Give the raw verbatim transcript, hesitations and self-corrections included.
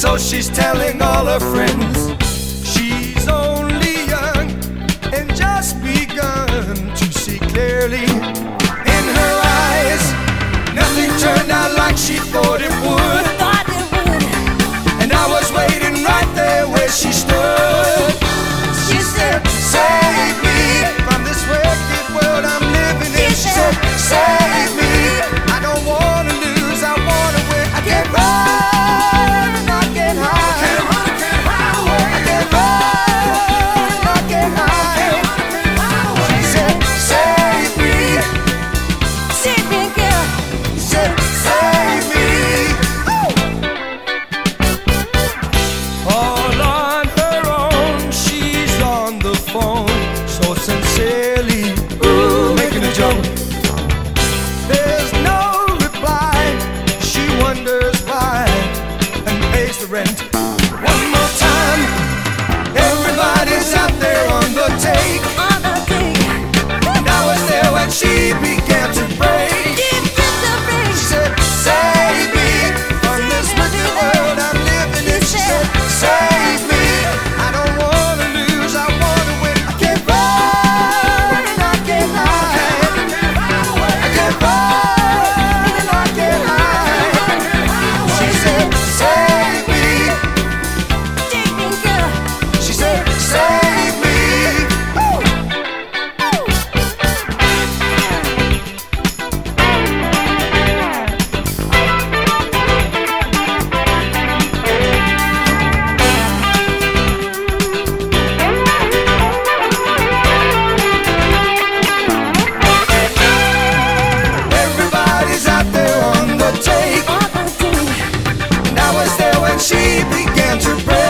So she's telling all her friends she's only young and just begun to see clearly. In her eyes, nothing turned out like she thought it would. And I was waiting right there where she stood. She said, save me from this wicked world I'm living in. She said, save me. I don't want to lose, I want to win. I can't run, I can't hide. I can't run, I can't hide. I can't run, I can't hide. She said, save me. Save me, girl. She said, save me. All on her own, she's on the phone, so sincerely, ooh, making a joke. There's no reply, she wonders why, and pays the rent. One more time, everybody's out there on the take. On the take. And I was there when she began to break. Deep in the rain. She said, save me from this wicked world I'm living in. She said, save me. I don't want to lose, I want to win. I can't run, I can't hide. I can't run, I can't hide. She said, save me. Save me, girl. She said, save me. Everybody's out there on the take. On the take. And I was there when she began to break.